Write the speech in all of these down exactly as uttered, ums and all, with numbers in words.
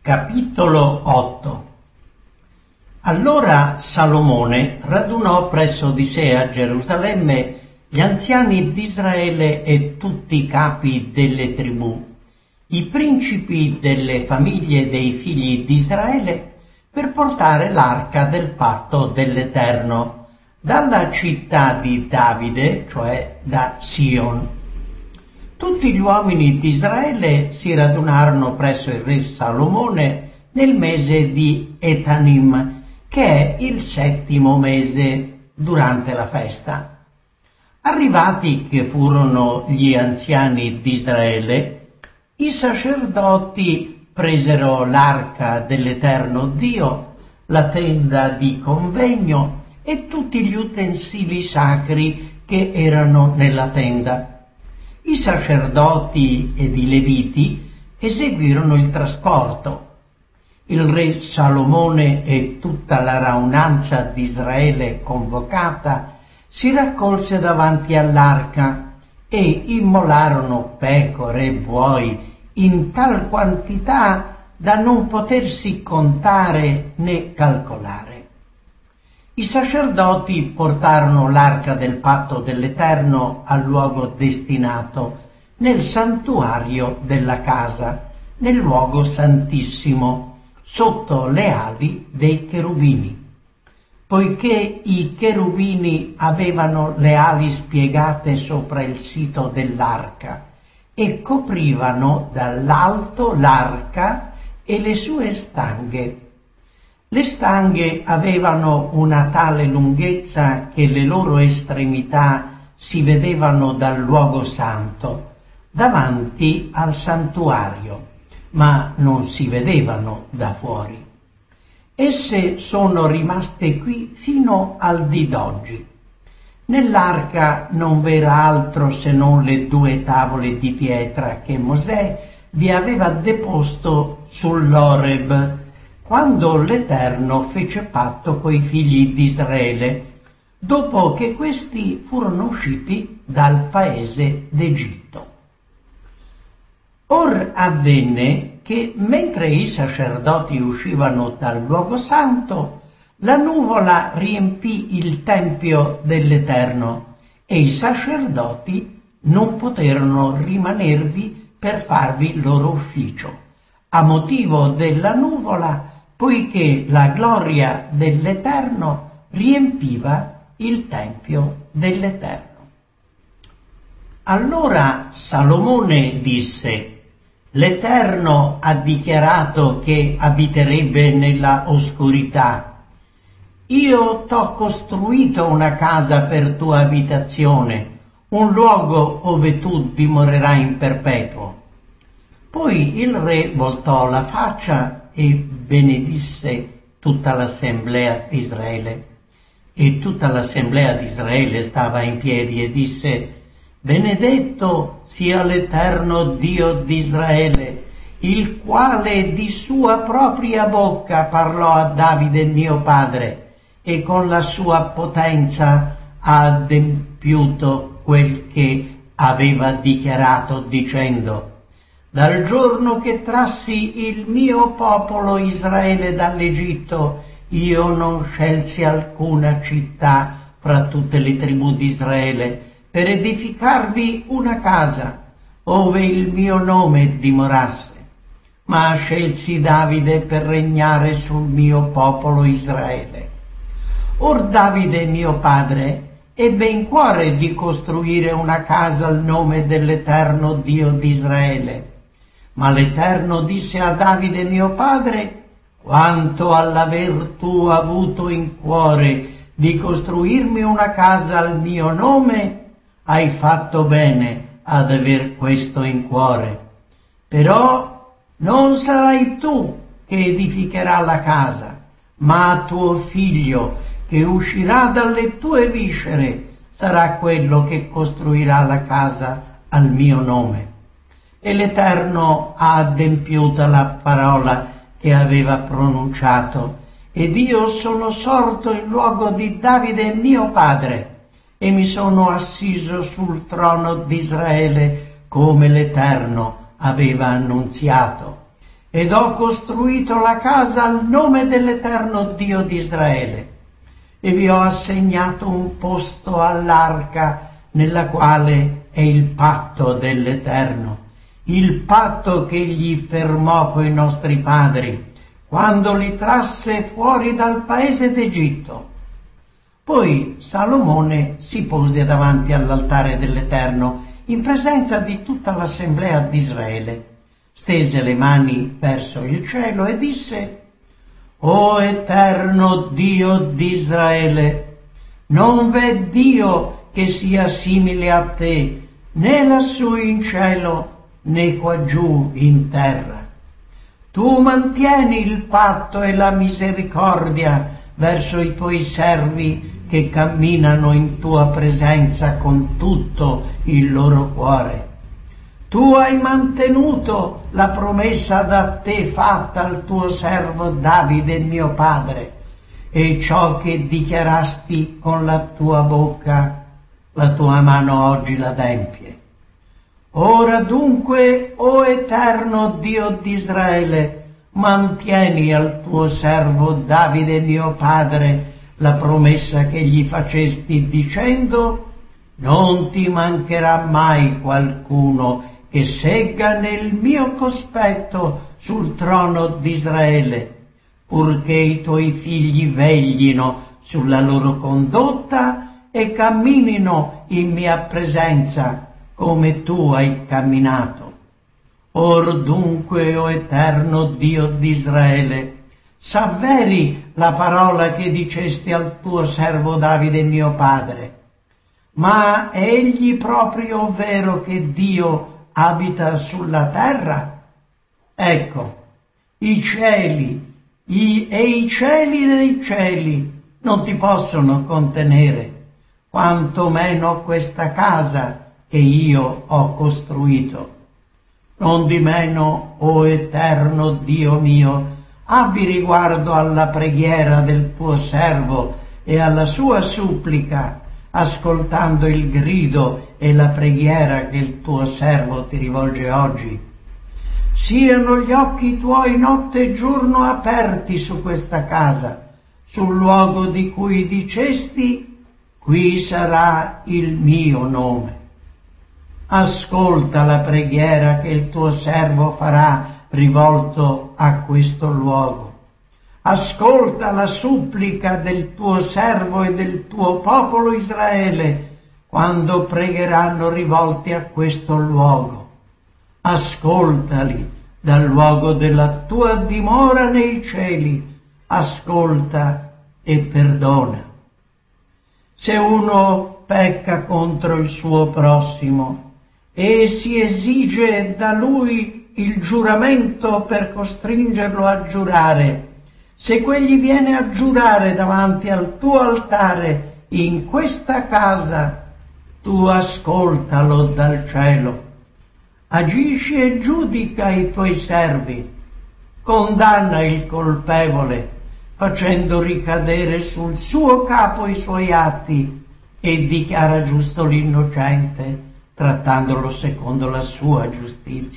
Capitolo otto. Allora Salomone radunò presso di sé a Gerusalemme gli anziani d'Israele e tutti i capi delle tribù, i principi delle famiglie dei figli d'Israele, per portare l'arca del patto dell'Eterno dalla città di Davide, cioè da Sion. Tutti gli uomini di Israele si radunarono presso il re Salomone nel mese di Etanim, che è il settimo mese durante la festa. Arrivati che furono gli anziani di Israele, i sacerdoti presero l'arca dell'Eterno Dio, la tenda di convegno e tutti gli utensili sacri che erano nella tenda. I sacerdoti ed i leviti eseguirono il trasporto. Il re Salomone e tutta la raunanza di Israele convocata si raccolse davanti all'arca e immolarono pecore e buoi in tal quantità da non potersi contare né calcolare. I sacerdoti portarono l'arca del patto dell'Eterno al luogo destinato, nel santuario della casa, nel luogo santissimo, sotto le ali dei cherubini. Poiché i cherubini avevano le ali spiegate sopra il sito dell'arca e coprivano dall'alto l'arca e le sue stanghe. Le stanghe avevano una tale lunghezza che le loro estremità si vedevano dal luogo santo, davanti al santuario, ma non si vedevano da fuori. Esse sono rimaste qui fino al dì d'oggi. Nell'arca non v'era altro se non le due tavole di pietra che Mosè vi aveva deposto sull'Oreb, quando l'Eterno fece patto coi figli di Israele, dopo che questi furono usciti dal paese d'Egitto. Or avvenne che, mentre i sacerdoti uscivano dal luogo santo, la nuvola riempì il tempio dell'Eterno e i sacerdoti non poterono rimanervi per farvi il loro ufficio, a motivo della nuvola, poiché la gloria dell'Eterno riempiva il tempio dell'Eterno. Allora Salomone disse: l'Eterno ha dichiarato che abiterebbe nella oscurità. Io t'ho costruito una casa per tua abitazione, un luogo ove tu dimorerai in perpetuo. Poi il re voltò la faccia e benedisse tutta l'assemblea di Israele. E tutta l'assemblea di Israele stava in piedi e disse: benedetto sia l'Eterno Dio di Israele, il quale di sua propria bocca parlò a Davide mio padre, e con la sua potenza ha adempiuto quel che aveva dichiarato, dicendo: dal giorno che trassi il mio popolo Israele dall'Egitto, io non scelsi alcuna città fra tutte le tribù di Israele per edificarvi una casa, ove il mio nome dimorasse, ma scelsi Davide per regnare sul mio popolo Israele. Or Davide mio padre ebbe in cuore di costruire una casa al nome dell'Eterno Dio di Israele. Ma l'Eterno disse a Davide mio padre: quanto all'aver tu avuto in cuore di costruirmi una casa al mio nome, hai fatto bene ad aver questo in cuore. Però non sarai tu che edificherà la casa, ma tuo figlio, che uscirà dalle tue viscere, sarà quello che costruirà la casa al mio nome. E l'Eterno ha adempiuta la parola che aveva pronunciato, ed io sono sorto in luogo di Davide mio padre, e mi sono assiso sul trono di Israele come l'Eterno aveva annunziato. ed ho costruito la casa al nome dell'Eterno Dio di Israele, e vi ho assegnato un posto all'arca nella quale è il patto dell'Eterno, il patto che egli fermò coi nostri padri, quando li trasse fuori dal paese d'Egitto. Poi Salomone si pose davanti all'altare dell'Eterno, in presenza di tutta l'assemblea di Israele, stese le mani verso il cielo e disse: «O Eterno Dio di Israele, non v'è Dio che sia simile a te, né lassù in cielo, né quaggiù in terra. Tu mantieni il patto e la misericordia verso i tuoi servi che camminano in tua presenza con tutto il loro cuore. Tu hai mantenuto la promessa da te fatta al tuo servo Davide mio padre, e ciò che dichiarasti con la tua bocca, la tua mano oggi l'adempie. Ora dunque, o Eterno Dio di Israele, mantieni al tuo servo Davide mio padre la promessa che gli facesti dicendo: non ti mancherà mai qualcuno che segga nel mio cospetto sul trono d'Israele, purché i tuoi figli veglino sulla loro condotta e camminino in mia presenza come tu hai camminato. Or dunque, o Eterno Dio di Israele, s'avveri la parola che dicesti al tuo servo Davide mio padre. Ma è egli proprio vero che Dio abita sulla terra? Ecco, i cieli i, e i cieli dei cieli non ti possono contenere, quanto meno questa casa che io ho costruito. Nondimeno, o Eterno Dio mio, abbi riguardo alla preghiera del tuo servo e alla sua supplica, ascoltando il grido e la preghiera che il tuo servo ti rivolge oggi. Siano gli occhi tuoi notte e giorno aperti su questa casa, sul luogo di cui dicesti: qui sarà il mio nome. Ascolta la preghiera che il tuo servo farà rivolto a questo luogo. Ascolta la supplica del tuo servo e del tuo popolo Israele quando pregheranno rivolti a questo luogo. Ascoltali dal luogo della tua dimora nei cieli. Ascolta e perdona. Se uno pecca contro il suo prossimo e si esige da lui il giuramento per costringerlo a giurare, se quegli viene a giurare davanti al tuo altare in questa casa, tu ascoltalo dal cielo, agisci e giudica i tuoi servi, condanna il colpevole, facendo ricadere sul suo capo i suoi atti, e dichiara giusto l'innocente, trattandolo secondo la sua giustizia.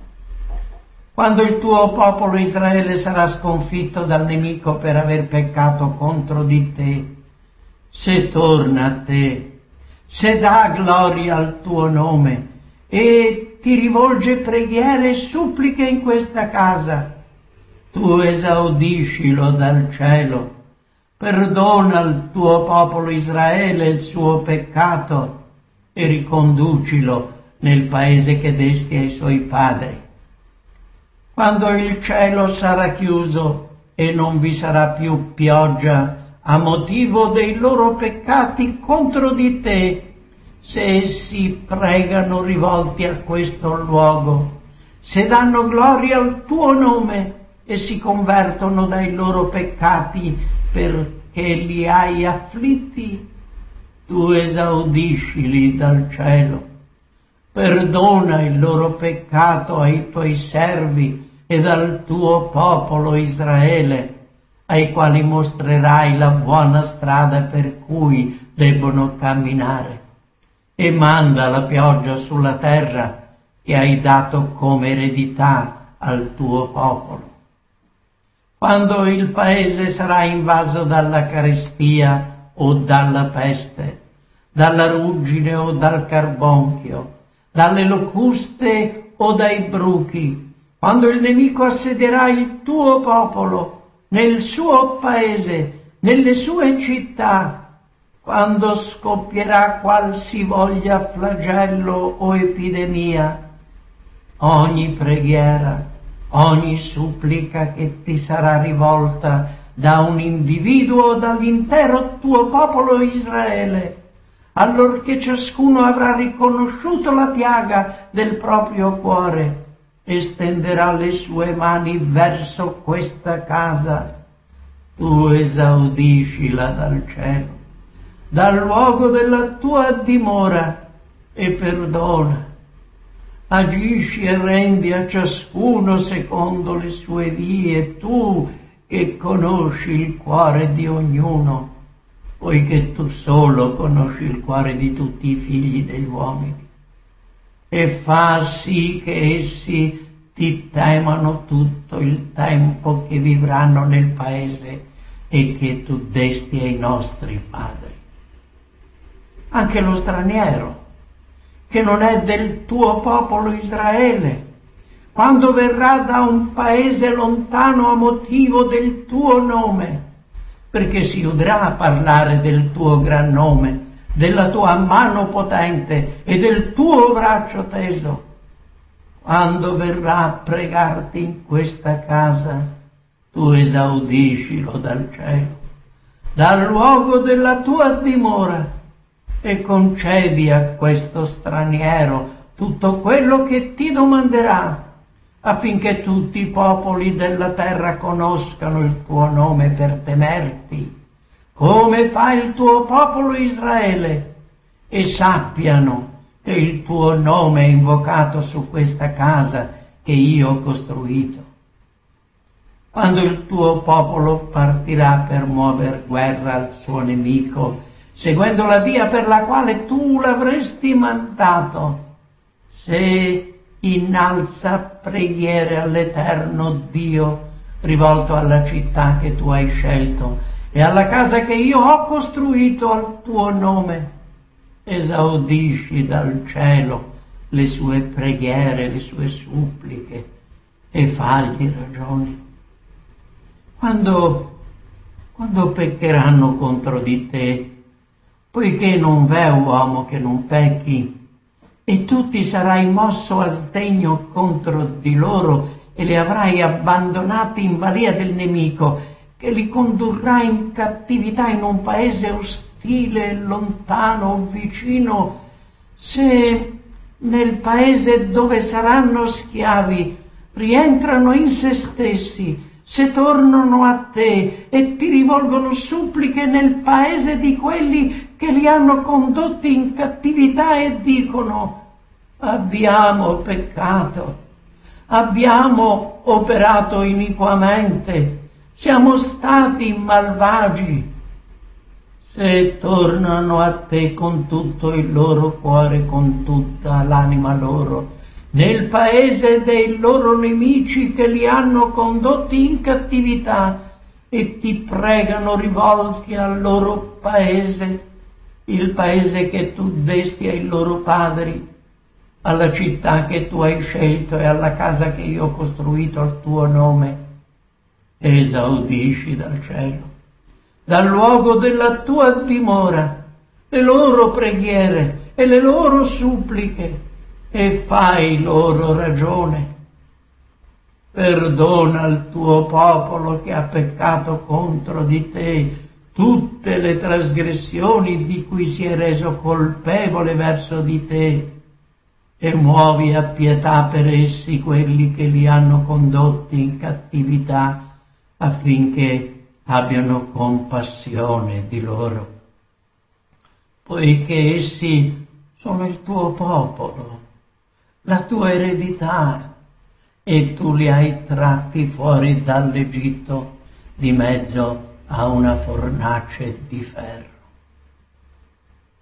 Quando il tuo popolo Israele sarà sconfitto dal nemico per aver peccato contro di te, se torna a te, se dà gloria al tuo nome e ti rivolge preghiere e suppliche in questa casa, tu esaudiscilo dal cielo, perdona al tuo popolo Israele il suo peccato e riconducilo nel paese che desti ai suoi padri. Quando il cielo sarà chiuso e non vi sarà più pioggia a motivo dei loro peccati contro di te, se essi pregano rivolti a questo luogo, se danno gloria al tuo nome e si convertono dai loro peccati perché li hai afflitti, tu esaudiscili dal cielo, perdona il loro peccato ai tuoi servi ed al tuo popolo Israele, ai quali mostrerai la buona strada per cui debbono camminare, e manda la pioggia sulla terra che hai dato come eredità al tuo popolo. Quando il paese sarà invaso dalla carestia o dalla peste, dalla ruggine o dal carbonchio, dalle locuste o dai bruchi, quando il nemico assedierà il tuo popolo nel suo paese, nelle sue città, quando scoppierà qualsivoglia flagello o epidemia, ogni preghiera, ogni supplica che ti sarà rivolta da un individuo o dall'intero tuo popolo Israele, allorché ciascuno avrà riconosciuto la piaga del proprio cuore, estenderà le sue mani verso questa casa, tu esaudiscila dal cielo, dal luogo della tua dimora, e perdona. Agisci e rendi a ciascuno secondo le sue vie, tu che conosci il cuore di ognuno, poiché tu solo conosci il cuore di tutti i figli degli uomini, e fa sì che essi ti temano tutto il tempo che vivranno nel paese e che tu desti ai nostri padri. Anche lo straniero, che non è del tuo popolo Israele, quando verrà da un paese lontano a motivo del tuo nome, perché si udrà parlare del tuo gran nome, della tua mano potente e del tuo braccio teso, quando verrà a pregarti in questa casa, tu esaudiscilo dal cielo, dal luogo della tua dimora, e concedi a questo straniero tutto quello che ti domanderà, affinché tutti i popoli della terra conoscano il tuo nome per temerti, come fa il tuo popolo Israele, e sappiano che il tuo nome è invocato su questa casa che io ho costruito. Quando il tuo popolo partirà per muover guerra al suo nemico, seguendo la via per la quale tu l'avresti mandato, se innalza preghiere all'Eterno Dio rivolto alla città che tu hai scelto e alla casa che io ho costruito al tuo nome, esaudisci dal cielo le sue preghiere, le sue suppliche, e fagli ragione. Quando, quando peccheranno contro di te, poiché non v'è uomo che non pecchi, e tu ti sarai mosso a sdegno contro di loro e li avrai abbandonati in balia del nemico, che li condurrà in cattività in un paese ostile, lontano o vicino, se nel paese dove saranno schiavi rientrano in se stessi, se tornano a te e ti rivolgono suppliche nel paese di quelli che li hanno condotti in cattività e dicono: abbiamo peccato, abbiamo operato iniquamente, siamo stati malvagi. Se tornano a te con tutto il loro cuore, con tutta l'anima loro, nel paese dei loro nemici che li hanno condotti in cattività, e ti pregano rivolti al loro paese, il paese che tu desti ai loro padri, alla città che tu hai scelto e alla casa che io ho costruito al tuo nome, esaudisci dal cielo, dal luogo della tua dimora, le loro preghiere e le loro suppliche, e fai loro ragione. Perdona al tuo popolo che ha peccato contro di te tutte le trasgressioni di cui si è reso colpevole verso di te, e muovi a pietà per essi quelli che li hanno condotti in cattività, affinché abbiano compassione di loro, poiché essi sono il tuo popolo, la tua eredità, e tu li hai tratti fuori dall'Egitto di mezzo a una fornace di ferro.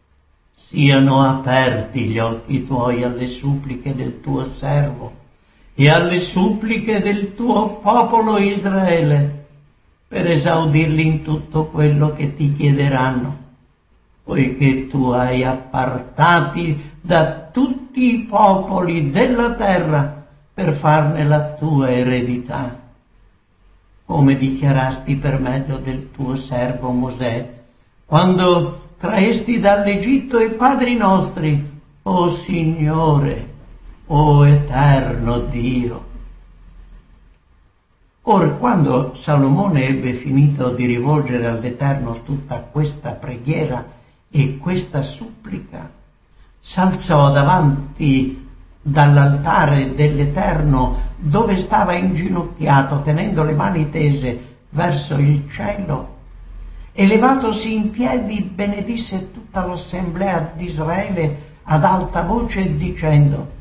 Siano aperti gli occhi tuoi alle suppliche del tuo servo, e alle suppliche del tuo popolo Israele, per esaudirli in tutto quello che ti chiederanno, poiché tu hai appartati da tutti i popoli della terra per farne la tua eredità, come dichiarasti per mezzo del tuo servo Mosè, quando traesti dall'Egitto i padri nostri, o Signore, o eterno Dio. Or, quando Salomone ebbe finito di rivolgere all'Eterno tutta questa preghiera e questa supplica, s'alzò davanti dall'altare dell'Eterno, dove stava inginocchiato, tenendo le mani tese verso il cielo, e levatosi in piedi benedisse tutta l'assemblea di Israele ad alta voce dicendo: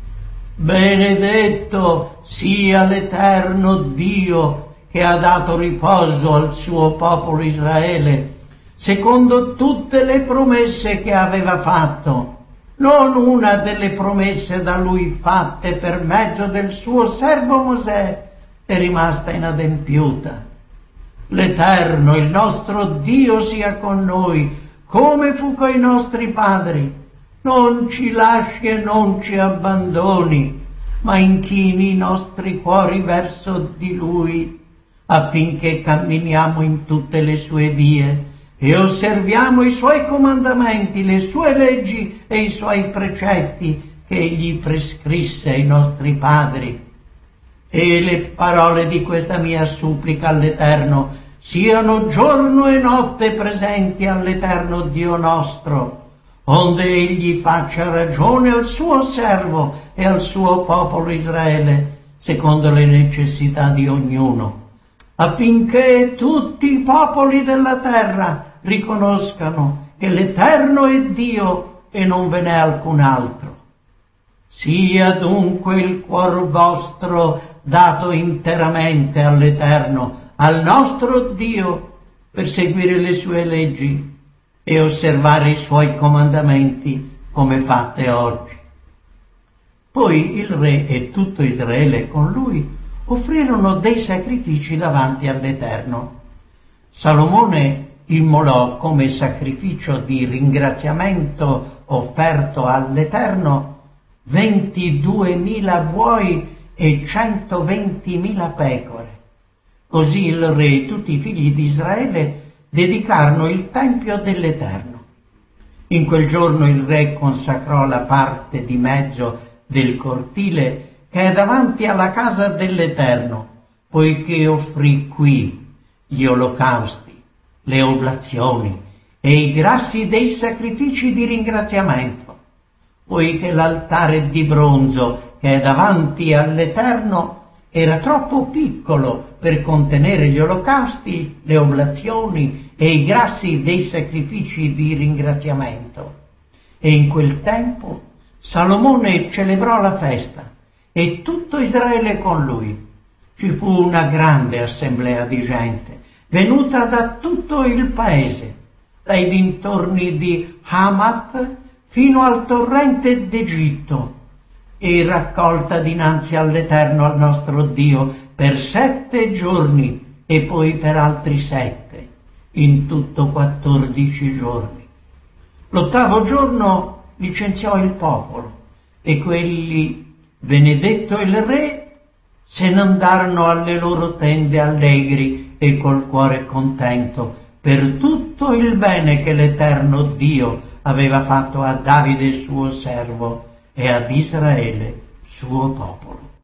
benedetto sia l'Eterno Dio che ha dato riposo al suo popolo Israele, secondo tutte le promesse che aveva fatto. Non una delle promesse da lui fatte per mezzo del suo servo Mosè è rimasta inadempiuta. L'Eterno, il nostro Dio, sia con noi, come fu coi nostri padri. Non ci lasci e non ci abbandoni, ma inchini i nostri cuori verso di Lui, affinché camminiamo in tutte le sue vie e osserviamo i Suoi comandamenti, le Sue leggi e i Suoi precetti che Egli prescrisse ai nostri padri. E le parole di questa mia supplica all'Eterno siano giorno e notte presenti all'Eterno Dio nostro, onde Egli faccia ragione al suo servo e al suo popolo Israele, secondo le necessità di ognuno, affinché tutti i popoli della terra riconoscano che l'Eterno è Dio e non ve n'è alcun altro. Sia dunque il cuor vostro dato interamente all'Eterno, al nostro Dio, per seguire le sue leggi e osservare i suoi comandamenti come fate oggi. Poi il re e tutto Israele con lui offrirono dei sacrifici davanti all'Eterno. Salomone immolò come sacrificio di ringraziamento offerto all'Eterno ventiduemila buoi e centoventimila pecore. Così il re e tutti i figli di Israele dedicarono il Tempio dell'Eterno. In quel giorno il re consacrò la parte di mezzo del cortile che è davanti alla casa dell'Eterno, poiché offrì qui gli olocausti, le oblazioni e i grassi dei sacrifici di ringraziamento, poiché l'altare di bronzo che è davanti all'Eterno era troppo piccolo per contenere gli olocausti, le oblazioni e i grassi dei sacrifici di ringraziamento. E in quel tempo Salomone celebrò la festa e tutto Israele con lui. Ci fu una grande assemblea di gente, venuta da tutto il paese, dai dintorni di Hamat fino al torrente d'Egitto, e raccolta dinanzi all'Eterno, al nostro Dio, per sette giorni e poi per altri sette, in tutto quattordici giorni. L'ottavo giorno licenziò il popolo, e quelli, benedetto il re, se ne andarono alle loro tende allegri e col cuore contento per tutto il bene che l'Eterno Dio aveva fatto a Davide suo servo e ad Israele suo popolo.